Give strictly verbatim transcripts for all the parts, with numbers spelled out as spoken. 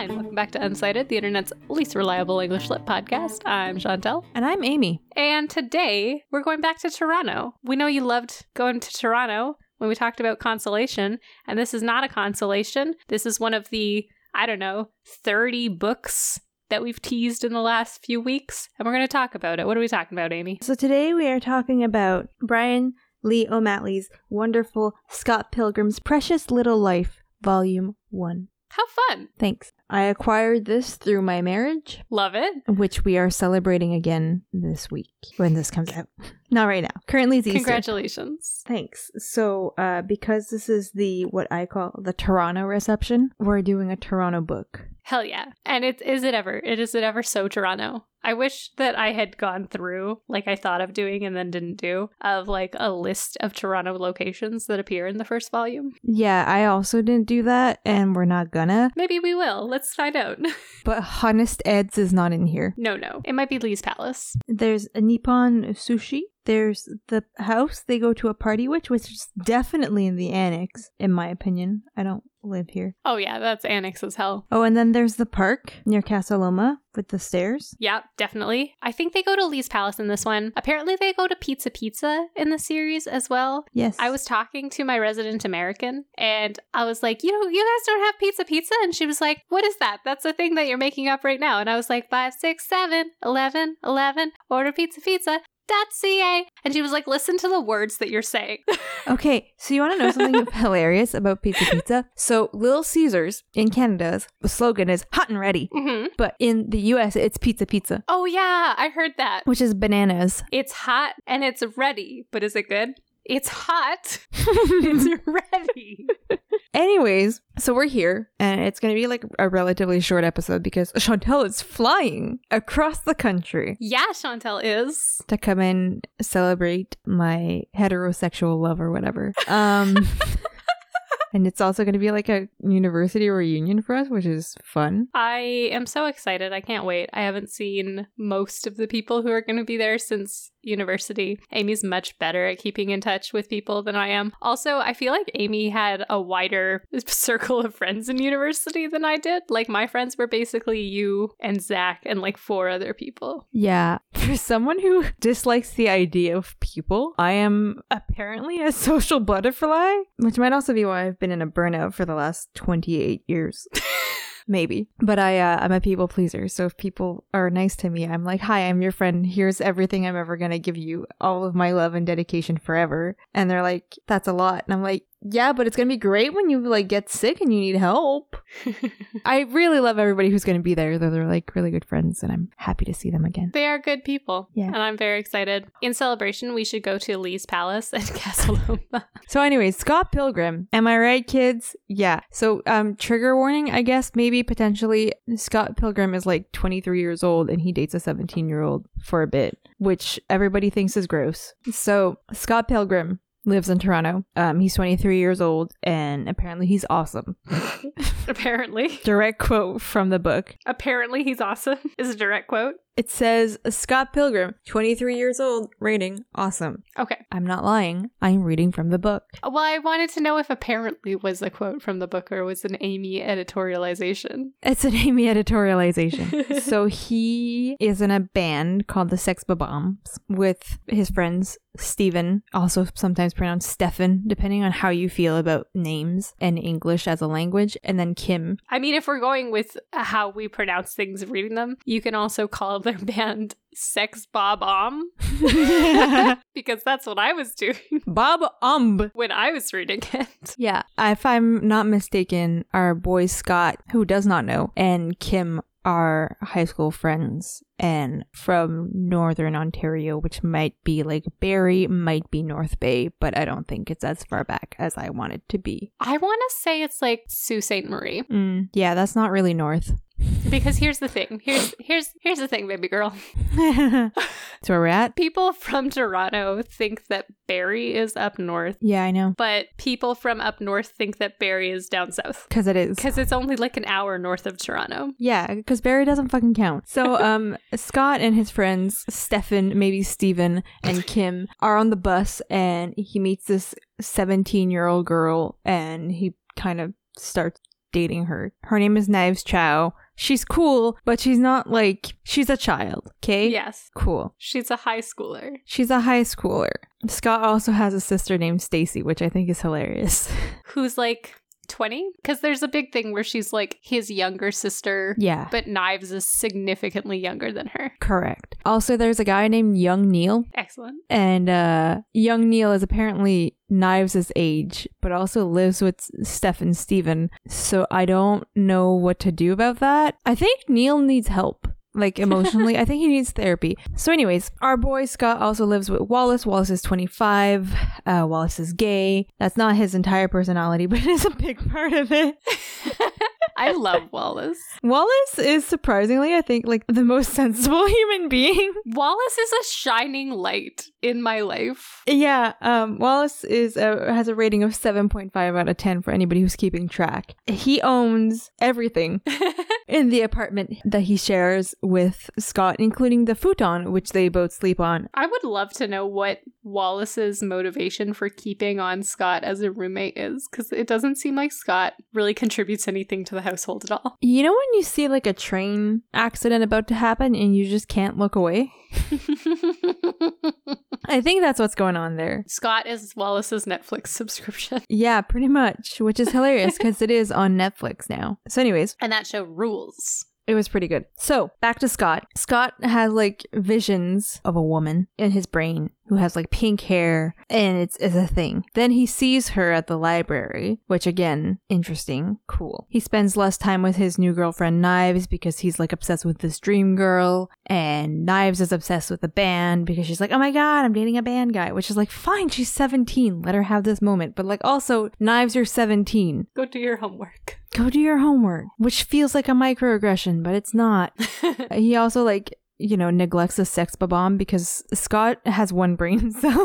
and welcome back to Unsighted, the internet's least reliable English lit podcast. I'm Chantel. And I'm Amy. And today, we're going back to Toronto. We know you loved going to Toronto when we talked about consolation, and this is not a consolation. This is one of the, I don't know, thirty books that we've teased in the last few weeks, and we're going to talk about it. What are we talking about, Amy? So today we are talking about Brian Lee O'Malley's wonderful Scott Pilgrim's Precious Little Life, Volume one. How fun! Thanks. I acquired this through my marriage. Love it. Which we are celebrating again this week when this comes out. Not right now. Currently it's Easter. Congratulations. Thanks. So uh, because this is the, what I call the Toronto reception, we're doing a Toronto book. Hell yeah. And it is it ever. It is it ever so Toronto. I wish that I had gone through, like I thought of doing and then didn't do, of like a list of Toronto locations that appear in the first volume. Yeah, I also didn't do that, and we're not gonna. Maybe we will. Let's find out. But Honest Ed's is not in here. No, no. It might be Lee's Palace. There's a Nippon Sushi. There's the house they go to a party with, which is definitely in the annex, in my opinion. I don't live here. Oh yeah, that's annex as hell. Oh, and then there's the park near Casa Loma with the stairs. Yeah, definitely. I think they go to Lee's Palace in this one. Apparently they go to Pizza Pizza in the series as well. Yes. I was talking to my resident American and I was like, you know, you guys don't have Pizza Pizza? And she was like, what is that? That's a thing that you're making up right now. And I was like, five, six, seven, eleven, eleven, order Pizza Pizza. .ca. And she was like, listen to the words that you're saying. Okay, so you want to know something hilarious about Pizza Pizza? So Little Caesars in Canada's the slogan is hot and ready. Mm-hmm. But in the U S, it's Pizza Pizza. Oh yeah, I heard that. Which is bananas. It's hot and it's ready. But is it good? It's hot. It's ready. Anyways, so we're here, and it's going to be like a relatively short episode because Chantel is flying across the country. Yeah, Chantel is. To come and celebrate my heterosexual love or whatever. Um... And it's also going to be like a university reunion for us, which is fun. I am so excited. I can't wait. I haven't seen most of the people who are going to be there since university. Amy's much better at keeping in touch with people than I am. Also, I feel like Amy had a wider circle of friends in university than I did. Like my friends were basically you and Zach and like four other people. Yeah. For someone who dislikes the idea of people, I am apparently a social butterfly, which might also be why I've been in a burnout for the last twenty-eight years. Maybe. But I, uh, I'm a people pleaser. So if people are nice to me, I'm like, hi, I'm your friend. Here's everything I'm ever going to give you. All of my love and dedication forever. And they're like, that's a lot. And I'm like, yeah, but it's going to be great when you like get sick and you need help. I really love everybody who's going to be there. They're, they're like really good friends and I'm happy to see them again. They are good people. Yeah. And I'm very excited. In celebration, we should go to Lee's Palace and Casa Loma. So anyways, Scott Pilgrim. Am I right, kids? Yeah. So um, trigger warning, I guess, maybe potentially Scott Pilgrim is like twenty-three years old and he dates a seventeen year old for a bit, which everybody thinks is gross. So Scott Pilgrim lives in Toronto. Um, he's twenty-three years old and apparently he's awesome. Apparently. Direct quote from the book. Apparently he's awesome is a direct quote. It says, Scott Pilgrim, twenty-three years old, rating, awesome. Okay. I'm not lying. I'm reading from the book. Well, I wanted to know if apparently was a quote from the book or was an Amy editorialization. It's an Amy editorialization. So he is in a band called the Sex Bob-ombs with his friends Stephen, also sometimes pronounced Stefan, depending on how you feel about names and English as a language, and then Kim. I mean, if we're going with how we pronounce things reading them, you can also call their band Sex Bob-omb. Because that's what I was doing. Bob-omb. When I was reading it. Yeah. If I'm not mistaken, our boy Scott, who does not know, and Kim are high school friends and from Northern Ontario, which might be like Barrie, might be North Bay, but I don't think it's as far back as I want it to be. I want to say it's like Sault Ste. Marie. Mm, yeah, that's not really north. Because here's the thing. Here's here's here's the thing, baby girl. That's where we're at. People from Toronto think that Barrie is up north. Yeah, I know. But people from up north think that Barrie is down south. Because it is. Because it's only like an hour north of Toronto. Yeah, because Barrie doesn't fucking count. So um, Scott and his friends, Stefan, maybe Steven, and Kim are on the bus and he meets this seventeen-year-old girl and he kind of starts dating her. Her name is Knives Chow. She's cool, but she's not like, she's a child, okay? Yes. Cool. She's a high schooler. She's a high schooler. Scott also has a sister named Stacy, which I think is hilarious. Who's like twenty? Because there's a big thing where she's like his younger sister. Yeah. But Knives is significantly younger than her. Correct. Also, there's a guy named Young Neil. Excellent. And uh, Young Neil is apparently Knives' age, but also lives with Steph and Steven. So I don't know what to do about that. I think Neil needs help. Like emotionally, I think he needs therapy. So anyways, our boy Scott also lives with Wallace. Wallace is twenty-five. Uh, Wallace is gay. That's not his entire personality, but it is a big part of it. I love Wallace. Wallace is surprisingly, I think, like the most sensible human being. Wallace is a shining light in my life. Yeah, um, Wallace is a, has a rating of seven point five out of ten for anybody who's keeping track. He owns everything in the apartment that he shares with Scott, including the futon, which they both sleep on. I would love to know what Wallace's motivation for keeping on Scott as a roommate is, because it doesn't seem like Scott really contributes anything to the household at all. You know when you see like a train accident about to happen and you just can't look away? I think that's what's going on there. Scott is Wallace's Netflix subscription. Yeah, pretty much, which is hilarious because it is on Netflix now. So anyways. And that show rules. It was pretty good. So, back to Scott. Scott has like visions of a woman in his brain who has like pink hair, and it's, it's a thing. Then he sees her at the library, which again, interesting, cool. He spends less time with his new girlfriend Knives because he's like obsessed with this dream girl, and Knives is obsessed with the band because she's like, oh my god, I'm dating a band guy, which is like, fine, she's seventeen, let her have this moment. But like also, Knives, you're seventeen. Go do your homework. Go do your homework, which feels like a microaggression, but it's not. He also like, you know, neglects a sex bomb because Scott has one brain cell.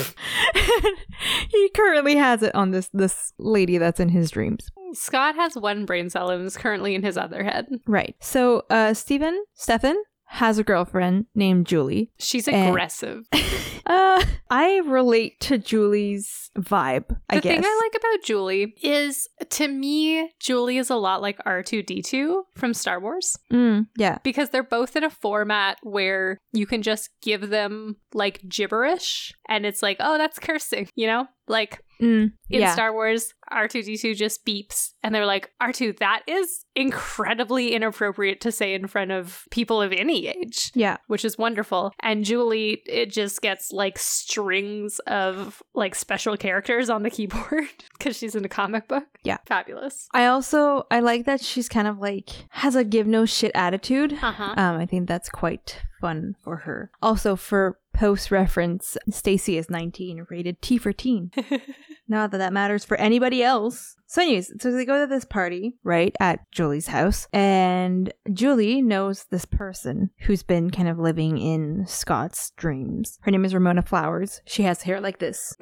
He currently has it on this this lady that's in his dreams. Scott has one brain cell and is currently in his other head. Right. So, uh, Steven, Stefan has a girlfriend named Julie. She's aggressive. And, uh, I relate to Julie's vibe, I the guess. thing I like about Julie is, to me, Julie is a lot like R two D two from Star Wars. Mm, yeah. Because they're both in a format where you can just give them, like, gibberish, and it's like, oh, that's cursing, you know? Like, mm, in yeah. Star Wars, R two D two just beeps, and they're like, R two, that is incredibly inappropriate to say in front of people of any age. Yeah. Which is wonderful. And Julie, it just gets, like, strings of, like, special characters on the keyboard because she's in a comic book. Yeah. Fabulous. I also, I like that she's kind of like, has a give no shit attitude. Uh-huh. Um, I think that's quite fun for her. Also, for post reference, Stacy is nineteen, rated T for teen. Not that that matters for anybody else. So anyways, so they go to this party, right, at Julie's house, and Julie knows this person who's been kind of living in Scott's dreams. Her name is Ramona Flowers. She has hair like this.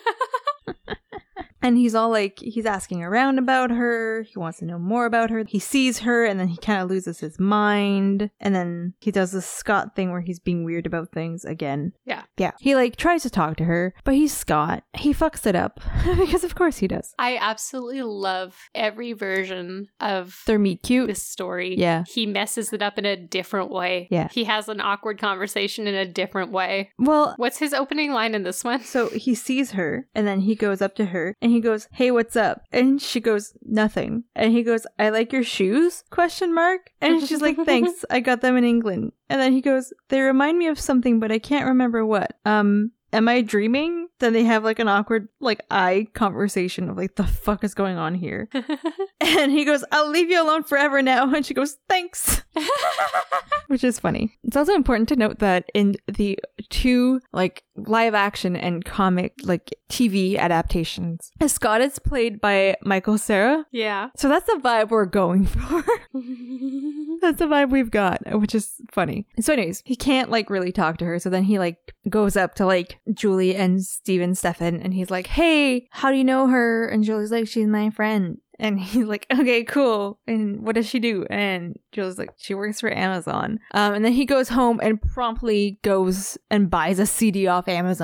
And he's all like, he's asking around about her. He wants to know more about her. He sees her and then he kind of loses his mind. And then he does this Scott thing where he's being weird about things again. Yeah. Yeah. He like tries to talk to her, but he's Scott. He fucks it up because of course he does. I absolutely love every version of Their meet cute. this story. Yeah. He messes it up in a different way. Yeah. He has an awkward conversation in a different way. Well, What's his opening line in this one? so he sees her and then he goes up to her and he goes, hey, what's up? And she goes, nothing. And he goes, I like your shoes? Question mark. And she's like, thanks. I got them in England. And then he goes, they remind me of something, but I can't remember what. Um, am I dreaming? Then they have like an awkward like eye conversation of like, the fuck is going on here? And he goes, I'll leave you alone forever now. And she goes, thanks. Which is funny. It's also important to note that in the two like live action and comic like T V adaptations, Scott is played by Michael Cera. Yeah. So that's the vibe we're going for. That's the vibe we've got, which is funny. So anyways, he can't like really talk to her. So then he like goes up to like Julie and Steven Stefan and he's like, hey, how do you know her? And Julie's like, she's my friend. And he's like, okay, cool. And what does she do? And Julie's like, she works for Amazon. Um, and then he goes home and promptly goes and buys a C D off Amazon.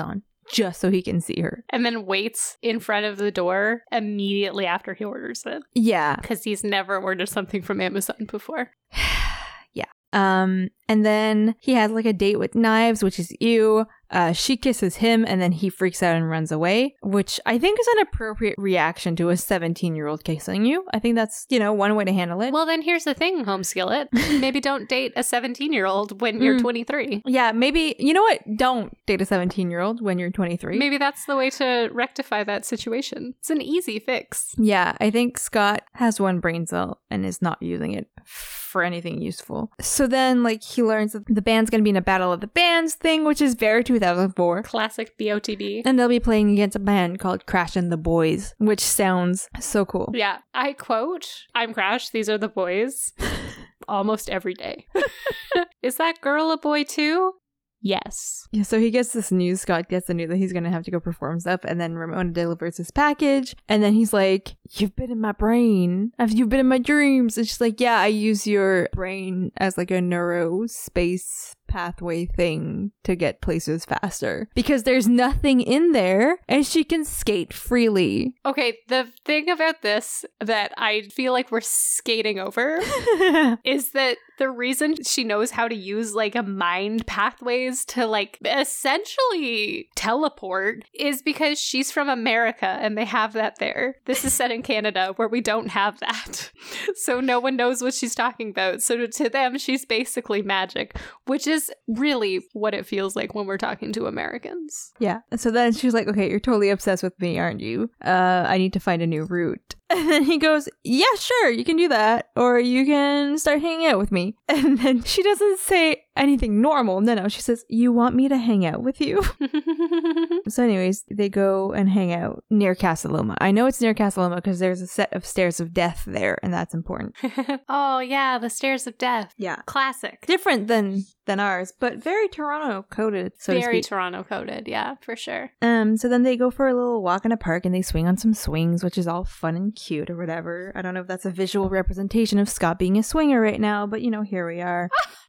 just so he can see her. And then waits in front of the door immediately after he orders it. Yeah. Because he's never ordered something from Amazon before. Yeah. Um, and then he has like a date with Knives, which is ew. Uh, she kisses him and then he freaks out and runs away, which I think is an appropriate reaction to a seventeen-year-old kissing you. I think that's, you know, one way to handle it. Well, then here's the thing, Home Skillet. Maybe don't date a seventeen-year-old when you're Mm. twenty-three. Yeah, maybe, you know what? Don't date a seventeen-year-old when you're twenty-three. Maybe that's the way to rectify that situation. It's an easy fix. Yeah, I think Scott has one brain cell and is not using it for anything useful. So then, like, he learns that the band's gonna be in a Battle of the Bands thing, which is very two thousand four. Classic B O T B. And they'll be playing against a band called Crash and the Boys, which sounds so cool. Yeah, I quote, I'm Crash, these are the boys, almost every day. Is that girl a boy too? Yes. Yeah, so he gets this news, Scott gets the news that he's gonna have to go perform stuff, and then Ramona delivers his package, and then he's like, you've been in my brain. Have you been in my dreams? And she's like, yeah, I use your brain as like a neuro space pathway thing to get places faster. Because there's nothing in there, and she can skate freely. Okay, the thing about this that I feel like we're skating over is that the reason she knows how to use like a mind pathways to like essentially teleport is because she's from America and they have that there. This is set in Canada where we don't have that. So no one knows what she's talking about. So to, to them, she's basically magic, which is really what it feels like when we're talking to Americans. Yeah. So then she's like, okay, you're totally obsessed with me, aren't you? Uh, I need to find a new route. And then he goes, yeah, sure, you can do that. Or you can start hanging out with me. And then she doesn't say anything normal. No, no. She says, you want me to hang out with you? So anyways, they go and hang out near Casa Loma. I know it's near Casa Loma because there's a set of stairs of death there, and that's important. Oh, yeah, the stairs of death. Yeah. Classic. Different than than ours, but very Toronto coded, so to Very speak. Toronto coded, yeah, for sure. Um, so then they go for a little walk in a park and they swing on some swings, which is all fun and cute or whatever. I don't know if that's a visual representation of Scott being a swinger right now, but you know, here we are.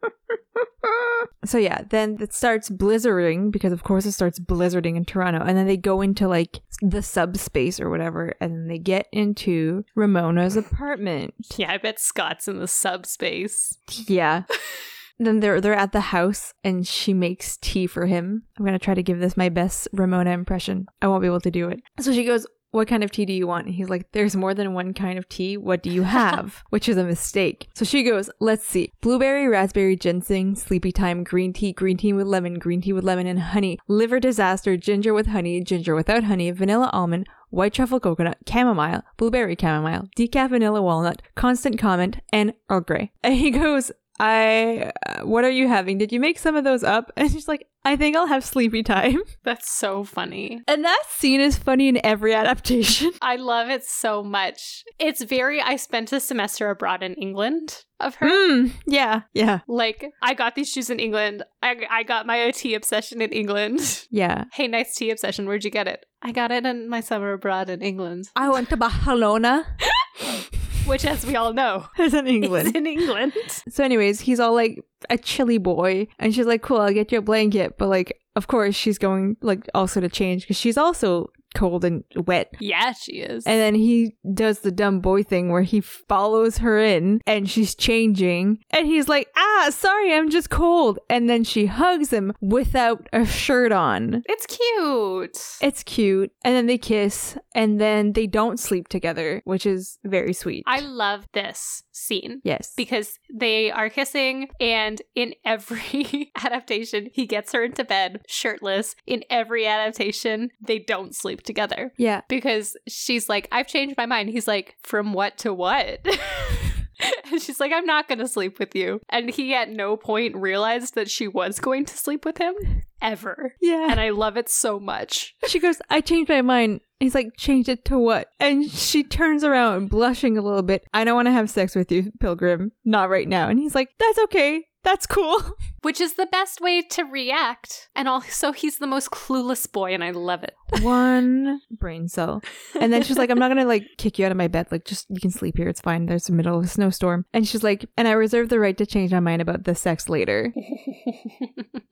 So yeah, then it starts blizzarding because of course it starts blizzarding in Toronto, and then they go into like the subspace or whatever, and then they get into Ramona's apartment. Yeah, I bet Scott's in the subspace. Yeah. Then they're they're at the house and she makes tea for him. I'm gonna try to give this my best Ramona impression. I won't be able to do it. So she goes, what kind of tea do you want? And he's like, there's more than one kind of tea. What do you have? Which is a mistake. So she goes, let's see. Blueberry, raspberry, ginseng, sleepy time, green tea, green tea with lemon, green tea with lemon and honey, liver disaster, ginger with honey, ginger without honey, vanilla almond, white truffle coconut, chamomile, blueberry chamomile, decaf vanilla walnut, constant comment, and Earl Grey. And he goes, I, uh, what are you having? Did you make some of those up? And she's like, I think I'll have sleepy time. That's so funny. And that scene is funny in every adaptation. I love it so much. It's very, I spent a semester abroad in England of her. Mm, yeah, yeah, Like, I got these shoes in England. I, I got my tea obsession in England. yeah. Hey, nice tea obsession. Where'd you get it? I got it in my summer abroad in England. I went to Barcelona. Which, as we all know, It's in England. is in England. So anyways, he's all like a chilly boy. And she's like, cool, I'll get you a blanket. But like, of course, she's going like also to change because she's also cold and wet. Yeah, she is. And then he does the dumb boy thing where he follows her in and she's changing. And he's like, ah, sorry, I'm just cold. And then she hugs him without a shirt on. It's cute. It's cute. And then they kiss and then they don't sleep together, which is very sweet. I love this scene. Yes. Because they are kissing, and in every adaptation, he gets her into bed shirtless. In every adaptation, they don't sleep together. Yeah. Because she's like, I've changed my mind. He's like, from what to what? And she's like, I'm not going to sleep with you. And he at no point realized that she was going to sleep with him. Ever. Yeah. And I love it so much. She goes, I changed my mind. He's like, changed it to what? And she turns around, blushing a little bit. I don't want to have sex with you, Pilgrim. Not right now. And he's like, that's okay. That's cool. Which is the best way to react. And also, he's the most clueless boy, and I love it. One brain cell. And then she's like, I'm not going to like kick you out of my bed. Like, just, you can sleep here. It's fine. There's the middle of a snowstorm. And she's like, and I reserve the right to change my mind about the sex later.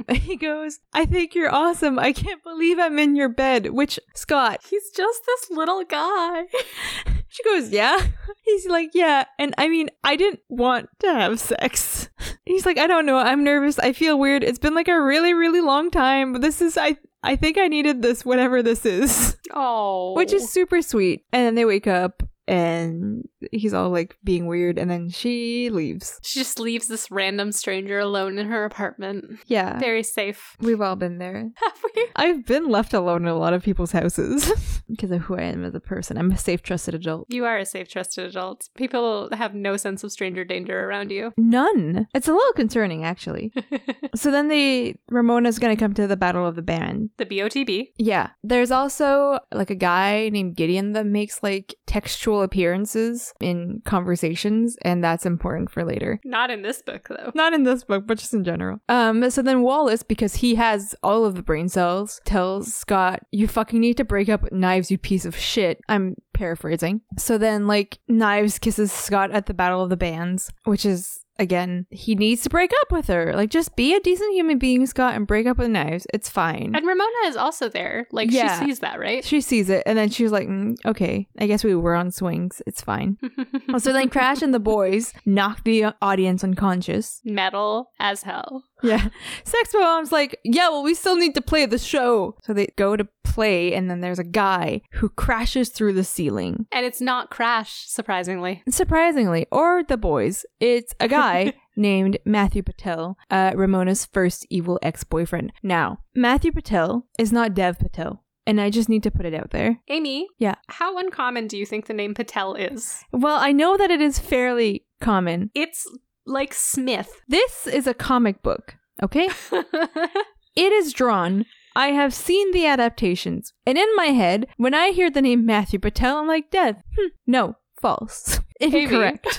He goes, I think you're awesome. I can't believe I'm in your bed. Which, Scott, he's just this little guy. She goes, yeah. He's like, yeah. And I mean, I didn't want to have sex. He's like, I don't know. I'm nervous. I feel weird. It's been like a really, really long time. But this is, I, I think I needed this, whatever this is. Oh. Which is super sweet. And then they wake up. And he's all like being weird, and then she leaves. She just leaves this random stranger alone in her apartment. Yeah. Very safe. We've all been there. Have we? I've been left alone in a lot of people's houses because of who I am as a person. I'm a safe, trusted adult. You are a safe, trusted adult. People have no sense of stranger danger around you. None. It's a little concerning, actually. So then they, Ramona's gonna come to the Battle of the Band. The B O T B. Yeah. There's also like a guy named Gideon that makes like textual appearances in conversations, and that's important for later. Not in this book, though. Not in this book, but just in general. Um, so then Wallace, because he has all of the brain cells, tells Scott, you fucking need to break up with Knives, you piece of shit. I'm paraphrasing. So then, like, Knives kisses Scott at the Battle of the Bands, which is, again, he needs to break up with her. Like, just be a decent human being, Scott, and break up with Knives. It's fine. And Ramona is also there. Like, Yeah. she sees that, right? She sees it, and then she's like, mm, okay, I guess we were on swings. It's fine. So then Crash and the boys knock the audience unconscious. Metal as hell. Yeah. Sex Bomb's like, yeah, well, we still need to play the show. So they go to play, and then there's a guy who crashes through the ceiling. And it's not Crash, surprisingly. Surprisingly, or the boys, it's a guy named Matthew Patel, uh, Ramona's first evil ex-boyfriend. Now, Matthew Patel is not Dev Patel. And I just need to put it out there. Amy? Yeah. How uncommon do you think the name Patel is? Well, I know that it is fairly common. It's like Smith. This is a comic book, okay? It is drawn. I have seen the adaptations. And in my head, when I hear the name Matthew Patel, I'm like, Dev. Hmm, no, false. Incorrect.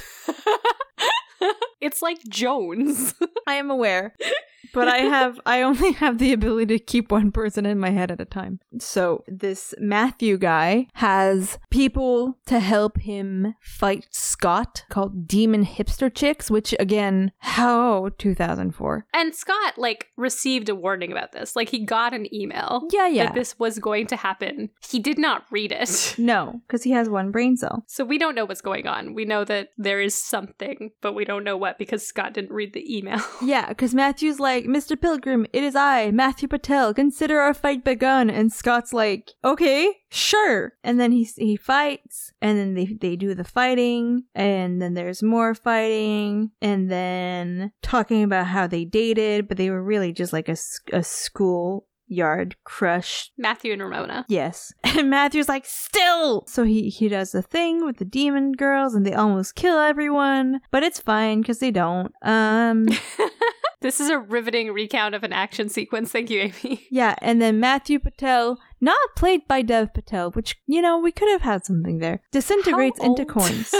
It's like Jones. I am aware. But I have, I only have the ability to keep one person in my head at a time. So this Matthew guy has people to help him fight Scott called Demon Hipster Chicks, which again, how two thousand four. And Scott, like, received a warning about this. Like, he got an email Yeah, yeah. that this was going to happen. He did not read it. No, because he has one brain cell. So we don't know what's going on. We know that there is something, but we don't know what because Scott didn't read the email. Yeah, because Matthew's like, Mister Pilgrim, it is I, Matthew Patel. Consider our fight begun. And Scott's like, okay, sure. And then he he fights, and then they, they do the fighting, and then there's more fighting, and then talking about how they dated, but they were really just like a, s- a school yard crush. Matthew and Ramona. Yes. And Matthew's like, still! So he, he does the thing with the demon girls, and they almost kill everyone, but it's fine, because they don't. Um... This is a riveting recount of an action sequence. Thank you, Amy. Yeah, and then Matthew Patel, not played by Dev Patel, which, you know, we could have had something there, disintegrates How into old? coins.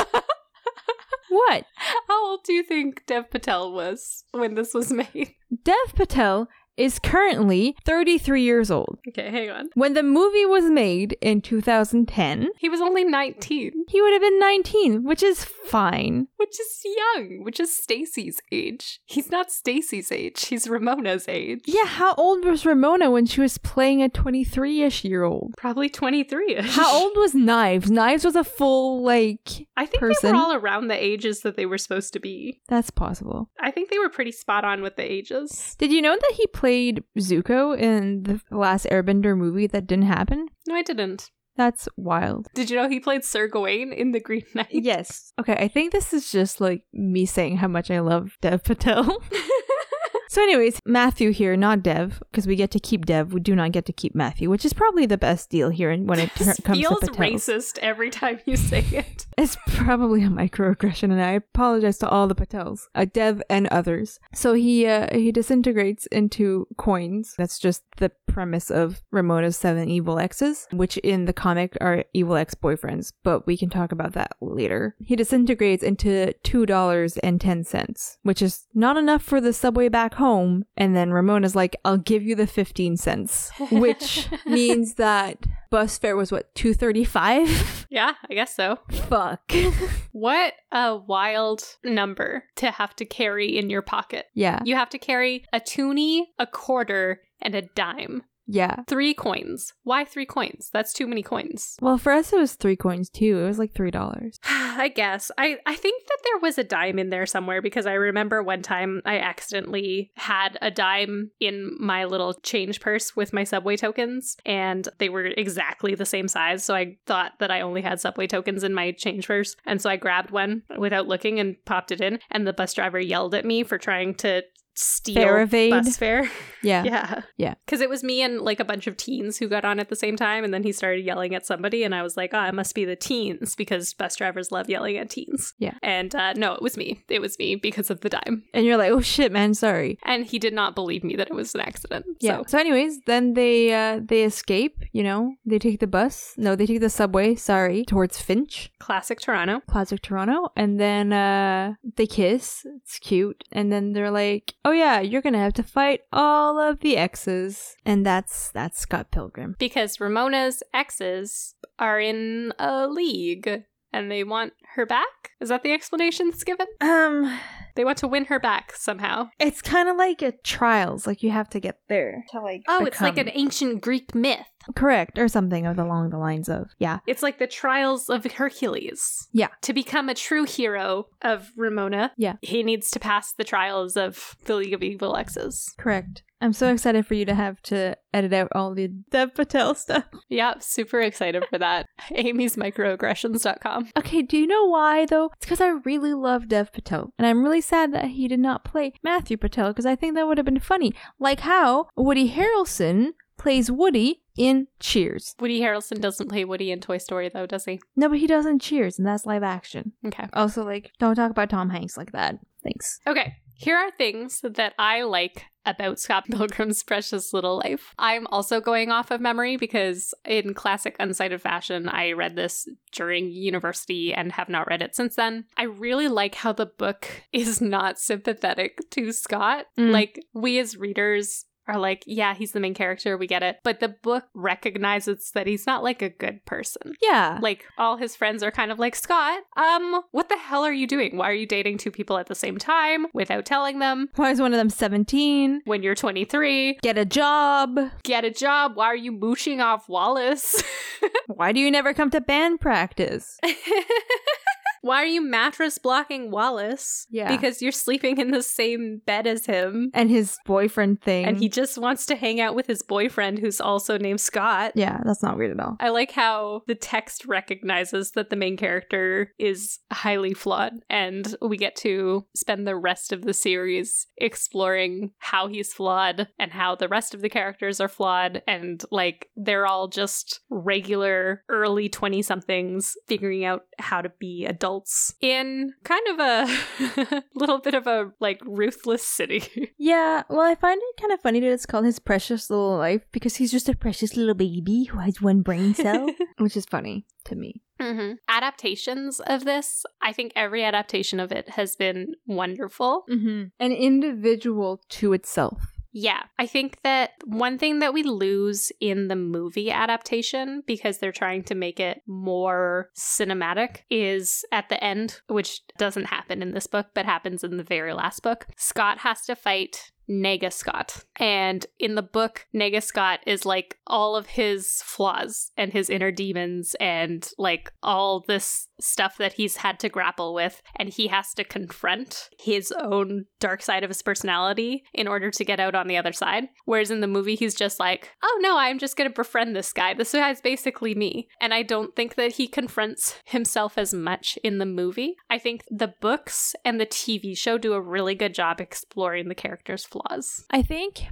What? How old do you think Dev Patel was when this was made? Dev Patel is currently thirty-three years old. Okay, hang on. When the movie was made in two thousand ten, He was only nineteen, he would have been nineteen, which is fine. which is young, which is Stacy's age. He's not Stacy's age, he's Ramona's age. Yeah, how old was Ramona when she was playing a twenty-three-ish year old? Probably twenty-three-ish. How old was Knives? Knives was a full, like, I think person? they were all around the ages that they were supposed to be. that's possible. I think they were pretty spot on with the ages. Did you know that he played Zuko in the last Airbender movie that didn't happen? No, I didn't. That's wild. Did you know he played Sir Gawain in The Green Knight? Yes. Okay, I think this is just like me saying how much I love Dev Patel. So anyways, Matthew here, not Dev, because we get to keep Dev. We do not get to keep Matthew, which is probably the best deal here when it This ter- comes feels to Patels. racist every time you say it. It's probably a microaggression, and I apologize to all the Patels, uh, Dev and others. So he uh, he disintegrates into coins. That's just the premise of Ramona's seven evil exes, which in the comic are evil ex-boyfriends, but we can talk about that later. He disintegrates into two dollars and ten cents, which is not enough for the subway back home. And then Ramona's like, I'll give you the fifteen cents, which means that bus fare was what, two thirty-five? Yeah, I guess so. Fuck. What a wild number to have to carry in your pocket. Yeah. You have to carry a toonie, a quarter, and a dime. Yeah. Three coins. Why three coins? That's too many coins. Well, for us, it was three coins too. It was like three dollars. I guess. I, I think that there was a dime in there somewhere because I remember one time I accidentally had a dime in my little change purse with my Subway tokens, and they were exactly the same size. So I thought that I only had Subway tokens in my change purse. And so I grabbed one without looking and popped it in. And the bus driver yelled at me for trying to steal Fare evade. Bus fare. Yeah. Yeah. Yeah. Because it was me and like a bunch of teens who got on at the same time. And then he started yelling at somebody. And I was like, oh, it must be the teens because bus drivers love yelling at teens. Yeah. And uh, no, it was me. It was me because of the dime. And you're like, oh shit, man, sorry. And he did not believe me that it was an accident. Yeah. So, So anyways, then they uh they escape, you know. They take the bus. No, they take the subway, sorry, towards Finch. classic Toronto. Classic Toronto. And then uh they kiss. It's cute. And then they're like, oh yeah, you're gonna have to fight all of the exes. And that's that's Scott Pilgrim. Because Ramona's exes are in a league and they want her back. Is that the explanation that's given? Um They want to win her back somehow. it's kind of like a trials, like you have to get there to like Oh, it's like become- an ancient Greek myth. correct, or something of along the lines of, yeah. It's like the trials of Hercules. Yeah. To become a true hero of Ramona, Yeah. he needs to pass the trials of the League of Evil Exes. Correct. I'm so excited for you to have to edit out all the Dev Patel stuff. Yeah, super excited for that. Amy's microaggressions dot com. Okay, do you know why though? It's because I really love Dev Patel. And I'm really sad that he did not play Matthew Patel because I think that would have been funny. Like how Woody Harrelson plays Woody in Cheers. Woody Harrelson doesn't play Woody in Toy Story, though, does he? No, but he does in Cheers, and that's live action. Okay. Also, like, don't talk about Tom Hanks like that. Thanks. Okay. Here are things that I like about Scott Pilgrim's Precious Little Life. I'm also going off of memory because in classic Unsighted fashion, I read this during university and have not read it since then. I really like how the book is not sympathetic to Scott. Mm. Like, we as readers are like, yeah, he's the main character, we get it. But the book recognizes that he's not like a good person. Yeah. Like, all his friends are kind of like, Scott, um, what the hell are you doing? Why are you dating two people at the same time without telling them? Why is one of them seventeen? When you're twenty-three, Get a job. get a job. Why are you mooching off Wallace? Why do you never come to band practice? Why are you mattress blocking Wallace? Yeah. Because you're sleeping in the same bed as him. And his boyfriend thing. And he just wants to hang out with his boyfriend who's also named Scott. Yeah, that's not weird at all. I like how the text recognizes that the main character is highly flawed, and we get to spend the rest of the series exploring how he's flawed and how the rest of the characters are flawed, and like they're all just regular early twenty-somethings figuring out how to be adults in kind of a little bit of a like ruthless city. Yeah, well, I find it kind of funny that it's called His Precious Little Life because he's just a precious little baby who has one brain cell, which is funny to me. Mm-hmm. Adaptations of this, I think every adaptation of it has been wonderful. Mm-hmm. An individual to itself. Yeah, I think that one thing that we lose in the movie adaptation, because they're trying to make it more cinematic, is at the end, which doesn't happen in this book, but happens in the very last book, Scott has to fight Nega Scott. And in the book, Nega Scott is like all of his flaws and his inner demons and like all this stuff that he's had to grapple with. And he has to confront his own dark side of his personality in order to get out on the other side. Whereas in the movie, he's just like, oh no, I'm just going to befriend this guy. This guy's basically me. And I don't think that he confronts himself as much in the movie. I think the books and the T V show do a really good job exploring the character's flaws. I think,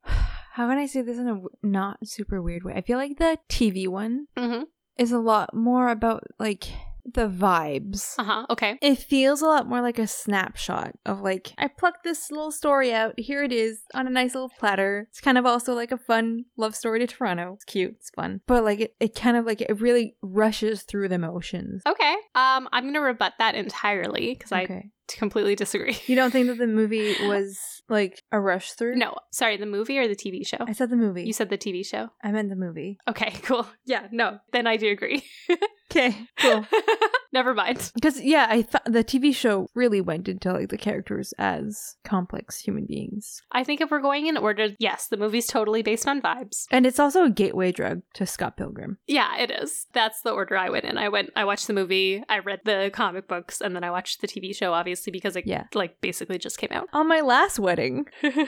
how can I say this in a w- not super weird way? I feel like the T V one Mm-hmm. is a lot more about like the vibes. Uh-huh. Okay. It feels a lot more like a snapshot of like, I plucked this little story out. Here it is on a nice little platter. It's kind of also like a fun love story to Toronto. It's cute. It's fun. But like it, it kind of like, it really rushes through the motions. Okay. Um, I'm going to rebut that entirely because Okay. I completely disagree. You don't think that the movie was Like a rush through? No, sorry, the movie or the T V show? I said the movie. You said the T V show. I meant the movie. Okay, cool. Yeah, no, then I do agree. Okay, cool. Never mind. Because, yeah, I thought the T V show really went into, like, the characters as complex human beings. I think if we're going in order, yes, the movie's totally based on vibes. And it's also a gateway drug to Scott Pilgrim. Yeah, it is. That's the order I went in. I went, I watched the movie, I read the comic books, and then I watched the T V show, obviously, because it, Yeah. like, basically just came out. On my last wedding.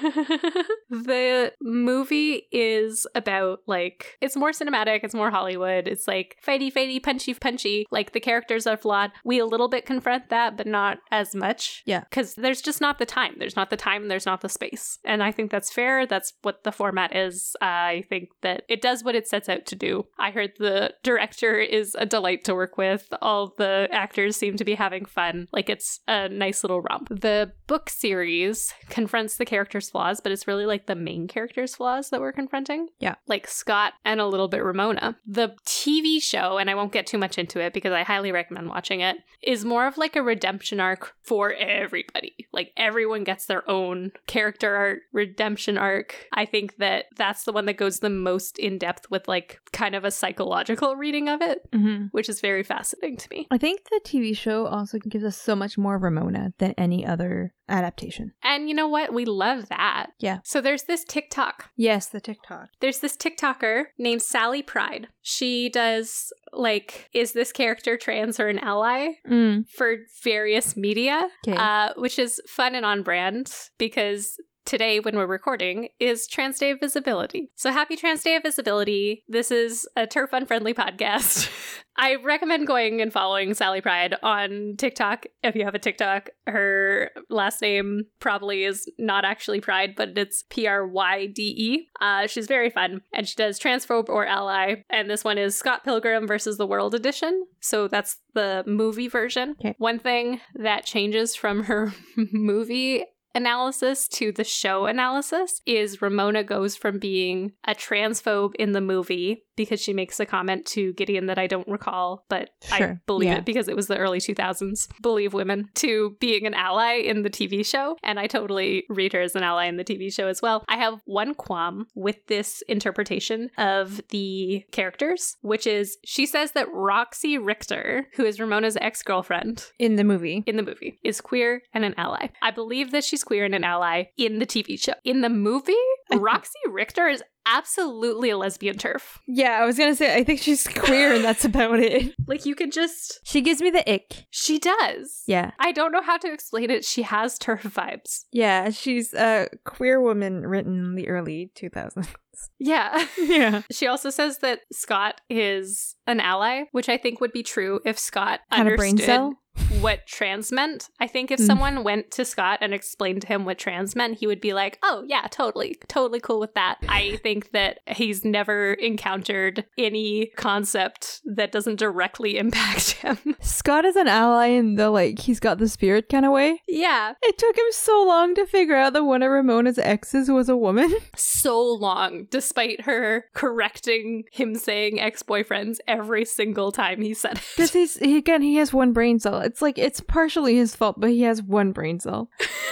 The movie is about, like, it's more cinematic, it's more Hollywood, it's like fighty, fighty, punchy, punchy. Like, the characters are flawed. We a little bit confront that, but not as much. Yeah. Because there's just not the time. There's not the time, there's not the space. And I think that's fair. That's what the format is. Uh, I think that it does what it sets out to do. I heard the director is a delight to work with. All the actors seem to be having fun. Like, it's a nice little romp. The book series confronts the characters' flaws, but it's really like the main character's flaws that we're confronting. Yeah. Like Scott and a little bit Ramona. The T V show, and I won't get too much into it because I highly recommend watching it, is more of like a redemption arc for everybody. Like, everyone gets their own character arc, redemption arc. I think that that's the one that goes the most in depth with like kind of a psychological reading of it, Mm-hmm. which is very fascinating to me. I think the T V show also gives us so much more Ramona than any other adaptation. And you know what? We love that. Yeah. So there's this TikTok. Yes, the TikTok. There's this TikToker named Sally Pride. She does, like, is this character trans or an ally? Mm. For various media, 'Kay. uh, which is fun and on brand because today, when we're recording, is Trans Day of Visibility. So happy Trans Day of Visibility. This is a TERF Unfriendly podcast. I recommend going and following Sally Pride on TikTok. If you have a TikTok, her last name probably is not actually Pride, but it's P R Y D E. Uh, she's very fun, and she does Transphobe or Ally. And this one is Scott Pilgrim versus the World edition. So that's the movie version. Okay. One thing that changes from her movie analysis to the show analysis is Ramona goes from being a transphobe in the movie because she makes a comment to Gideon that I don't recall, but Sure. I believe Yeah. it because it was the early two thousands. Believe women, to being an ally in the T V show. And I totally read her as an ally in the T V show as well. I have one qualm with this interpretation of the characters, which is she says that Roxy Richter, who is Ramona's ex-girlfriend In the movie. in the movie, is queer and an ally. I believe that she's queer and an ally in the T V show. In the movie, Roxy Richter is absolutely a lesbian TERF. Yeah, I was gonna say, I think she's queer and that's about it. Like, you could just... She gives me the ick. She does. Yeah. I don't know how to explain it. She has TERF vibes. Yeah, she's a queer woman written in the early two thousands. Yeah. Yeah. She also says that Scott is an ally, which I think would be true if Scott Had a brain understood cell? what trans meant. I think if Mm. someone went to Scott and explained to him what trans meant, he would be like, oh yeah, totally, totally cool with that. I think that he's never encountered any concept that doesn't directly impact him. Scott is an ally in the, like, he's got the spirit kind of way. Yeah. It took him so long to figure out that one of Ramona's exes was a woman. So long, despite her correcting him saying ex-boyfriends every single time he said it. Because he's, he, again, he has one brain cell. It's like, it's partially his fault, but he has one brain cell.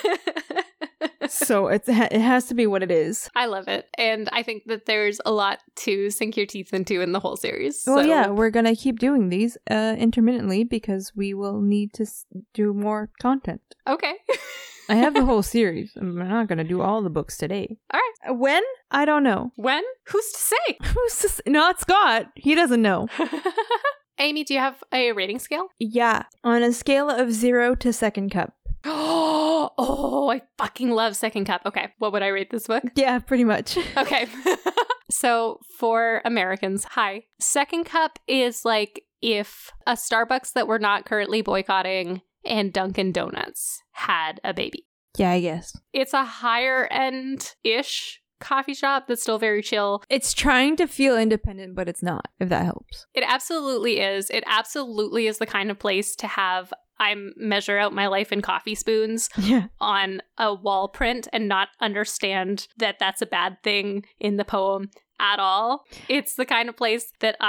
So it's, it has to be what it is. I love it. And I think that there's a lot to sink your teeth into in the whole series. Well, so- yeah, we're going to keep doing these uh, intermittently because we will need to s- do more content. Okay. I have the whole series. I'm not going to do all the books today. All right. Uh, When? I don't know. When? Who's to say? Who's this? Not Scott. He doesn't know. Amy, do you have a rating scale? Yeah. On a scale of zero to second cup. Oh, I fucking love Second Cup. Okay, what would I rate this book? Yeah, pretty much. Okay. So for Americans, hi. Second Cup is like if a Starbucks that we're not currently boycotting and Dunkin' Donuts had a baby. Yeah, I guess. It's a higher end-ish coffee shop that's still very chill. It's trying to feel independent, but it's not, if that helps. It absolutely is. It absolutely is the kind of place to have I measure out my life in coffee spoons Yeah. on a wall print and not understand that that's a bad thing in the poem at all. It's the kind of place that I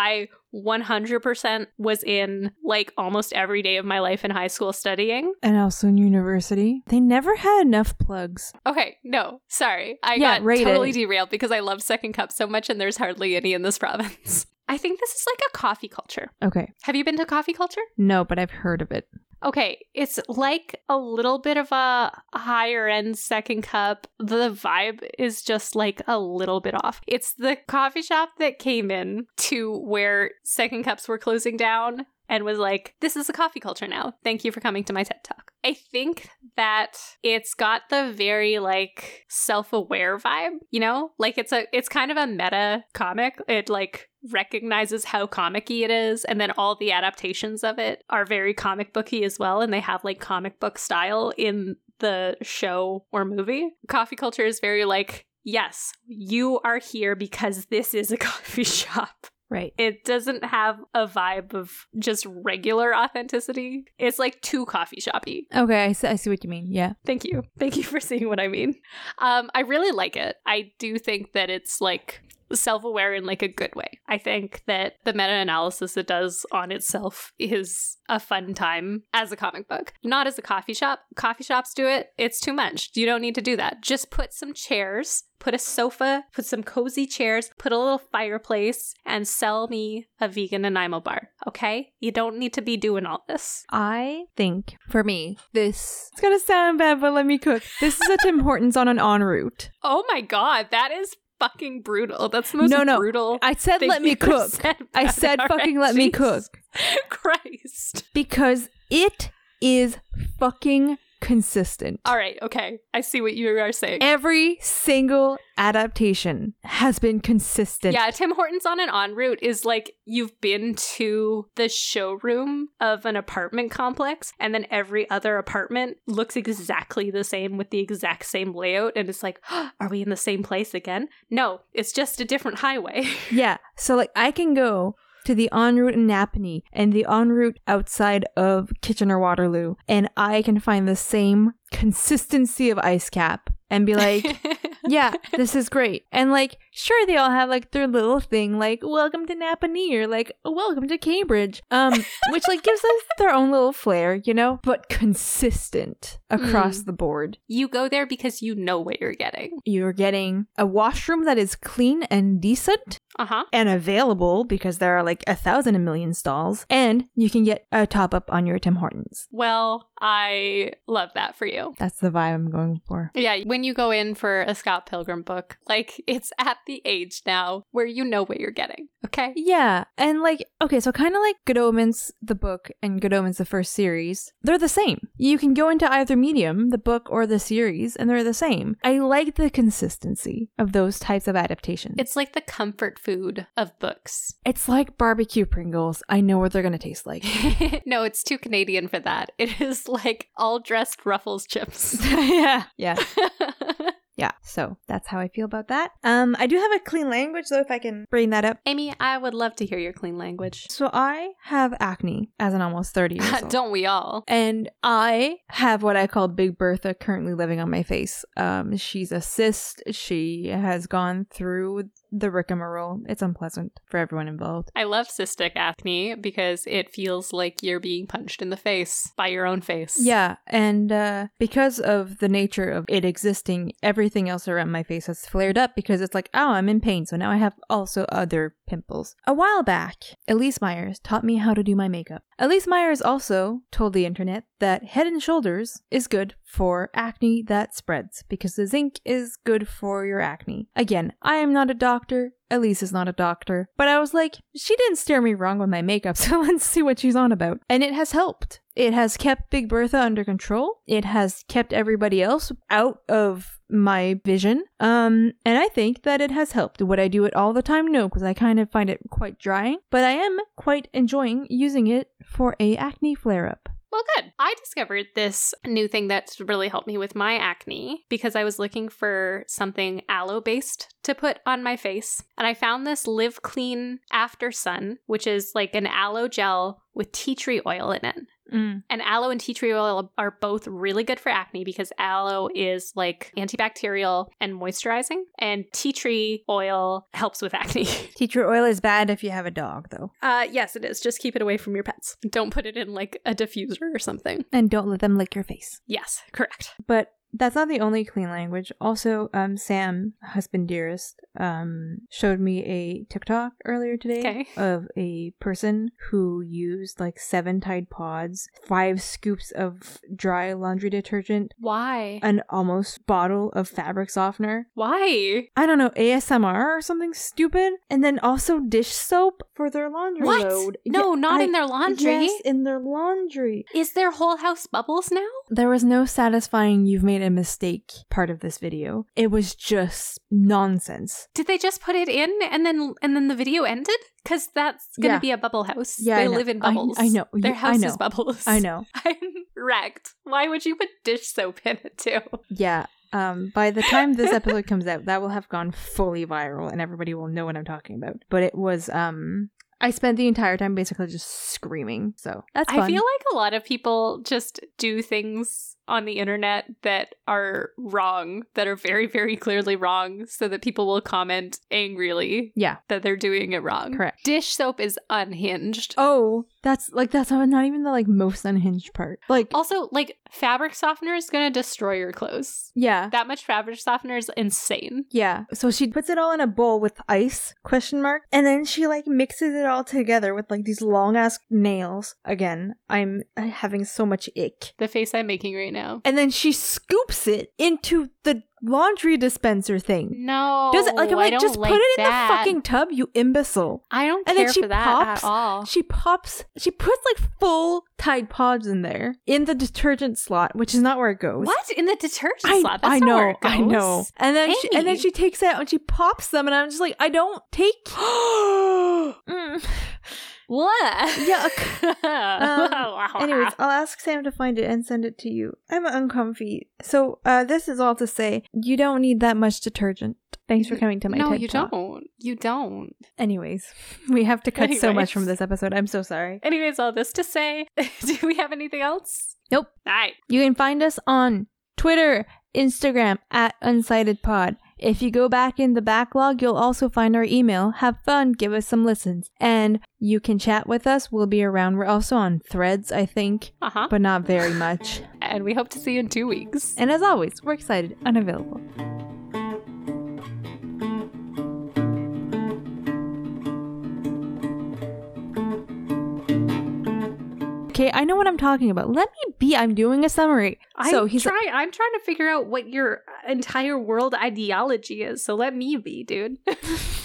one hundred percent was in like almost every day of my life in high school studying. And also in university. They never had enough plugs. Okay, no, sorry. I Yeah, got rated. totally derailed because I love Second Cup so much and there's hardly any in this province. I think this is like a coffee culture. Okay. Have you been to coffee culture? No, but I've heard of it. Okay, it's like a little bit of a higher end Second Cup. The vibe is just like a little bit off. It's the coffee shop that came in to where Second Cups were closing down and was like, this is a coffee culture now. Thank you for coming to my TED Talk. I think that it's got the very like self-aware vibe, you know? Like it's a it's kind of a meta comic. It like recognizes how comic-y it is, and then all the adaptations of it are very comic booky as well, and they have like comic book style in the show or movie. Coffee culture is very like, yes, you are here because this is a coffee shop. Right. It doesn't have a vibe of just regular authenticity. It's like too coffee shoppy. Okay, I see, I see what you mean. Yeah. Thank you. Thank you for seeing what I mean. Um, I really like it. I do think that it's like self-aware in like a good way. I think that the meta-analysis it does on itself is a fun time as a comic book. Not as a coffee shop. Coffee shops do it. It's too much. You don't need to do that. Just put some chairs, put a sofa, put some cozy chairs, put a little fireplace, and sell me a vegan Nanaimo bar, okay? You don't need to be doing all this. I think, for me, this... It's gonna sound bad, but let me cook. This is a Tim Hortons on an en route. Oh my god, that is fucking brutal. That's the most no, no. brutal. I said thing let me you've cook. said I about said it. fucking Alright, let me Jesus cook. Christ. Because it is fucking consistent. All right, okay. I see what you are saying. Every single adaptation has been consistent. Yeah, Tim Hortons on an en route is like you've been to the showroom of an apartment complex, and then every other apartment looks exactly the same with the exact same layout, and it's like, oh, are we in the same place again? No, it's just a different highway. Yeah, so like I can go to the en route in Napanee and the en route outside of Kitchener-Waterloo, and I can find the same consistency of ice cap and be like, yeah, this is great. And like, sure, they all have like their little thing, like welcome to Napanee or like welcome to Cambridge, um, which like gives us their own little flair, you know, but consistent across Mm. the board. You go there because you know what you're getting. You're getting a washroom that is clean and decent Uh-huh. and available because there are like a thousand a million stalls, and you can get a top up on your Tim Hortons. Well, I love that for you. That's the vibe I'm going for. Yeah, when you go in for a Scott Pilgrim book, like it's at the age now where you know what you're getting, okay? Yeah, and like, okay, so kind of like Good Omens, the book, and Good Omens, the first series, they're the same. You can go into either medium, the book or the series, and they're the same. I like the consistency of those types of adaptations. It's like the comfort food of books. It's like barbecue Pringles. I know what they're going to taste like. No, it's too Canadian for that. It is like all dressed Ruffles chips. yeah. Yeah. Yeah, so that's how I feel about that. Um, I do have a clean language, though, if I can bring that up. Amy, I would love to hear your clean language. So I have acne as an almost thirty years old. Don't we all? And I have what I call Big Bertha currently living on my face. Um, she's a cyst. She has gone through the rigmarole. It's unpleasant for everyone involved. I love cystic acne because it feels like you're being punched in the face by your own face. Yeah, and uh, because of the nature of it existing, everything else around my face has flared up because it's like, oh, I'm in pain, so now I have also other pimples. A while back, Elise Myers taught me how to do my makeup. Elise Myers also told the internet that Head and Shoulders is good for acne that spreads because the zinc is good for your acne. Again, I am not a doctor. Elise is not a doctor. But I was like, she didn't steer me wrong with my makeup, so let's see what she's on about. And it has helped. It has kept Big Bertha under control. It has kept everybody else out of my vision. Um, and I think that it has helped. Would I do it all the time? No, because I kind of find it quite drying. But I am quite enjoying using it for a acne flare-up. Well, good. I discovered this new thing that's really helped me with my acne because I was looking for something aloe-based to put on my face. And I found this Live Clean After Sun, which is like an aloe gel with tea tree oil in it. Mm. And aloe and tea tree oil are both really good for acne because aloe is like antibacterial and moisturizing, and tea tree oil helps with acne. Tea tree oil is bad if you have a dog, though. Uh, yes, it is. Just keep it away from your pets. Don't put it in like a diffuser or something. And don't let them lick your face. Yes, correct. But that's not the only clean language. Also, um, Sam, husband dearest, um, showed me a TikTok earlier today Okay. of a person who used like seven Tide Pods, five scoops of dry laundry detergent, Why? an almost bottle of fabric softener. Why? I don't know, A S M R or something stupid, and then also dish soap for their laundry What? load. No, Yeah, not I- in their laundry. Yes, in their laundry. Is their whole house bubbles now? There was no satisfying "you've made a mistake" part of this video. It was just nonsense. Did they just put it in and then and then the video ended? Because that's gonna Yeah. be a bubble house. Yeah, they I know. live in I- bubbles. I know. Their You- house I know. is bubbles. I know. I'm wrecked. Why would you put dish soap in it too? Yeah. Um, by the time this episode comes out, that will have gone fully viral and everybody will know what I'm talking about. But it was, um, I spent the entire time basically just screaming. So that's fun. I feel like a lot of people just do things on the internet that are wrong, that are very, very clearly wrong, so that people will comment angrily Yeah. that they're doing it wrong. Correct. Dish soap is unhinged. Oh, that's like, that's not even the like most unhinged part. Like, Also, like, fabric softener is gonna destroy your clothes. yeah. That much fabric softener is insane. Yeah. So she puts it all in a bowl with ice, question mark, and then she like mixes it all together with like these long ass nails. Again, I'm uh, having so much ick. The face I'm making right now. And then she scoops it into the laundry dispenser thing. No. Does it like I'm I like don't just like put it in that. the fucking tub, you imbecile. I don't And care then she for that pops, at all. She pops, she puts like full Tide Pods in there in the detergent slot, which is not where it goes. What? In the detergent I, slot? That's I not know, where it I goes. know. And then she, and then Amy. she takes it out and she pops them, and I'm just like, I don't take. Mm. What? Yuck. Um, anyways, I'll ask Sam to find it and send it to you. I'm uncomfy. So, uh, this is all to say, you don't need that much detergent. Thanks for coming to my no, TED you Talk. don't. You don't. Anyways, we have to cut so Anyways. much from this episode. I'm so sorry. Anyways, all this to say, do we have anything else? Nope. All right. You can find us on Twitter, Instagram at UncitedPod. If you go back in the backlog, you'll also find our email. Have fun, give us some listens. And you can chat with us. We'll be around. We're also on Threads, I think, Uh-huh. but not very much. And we hope to see you in two weeks. And as always, we're excited, unavailable. Okay, I know what I'm talking about. Let me be. I'm doing a summary. So I'm he's trying. I'm trying to figure out what your entire world ideology is. So let me be, dude.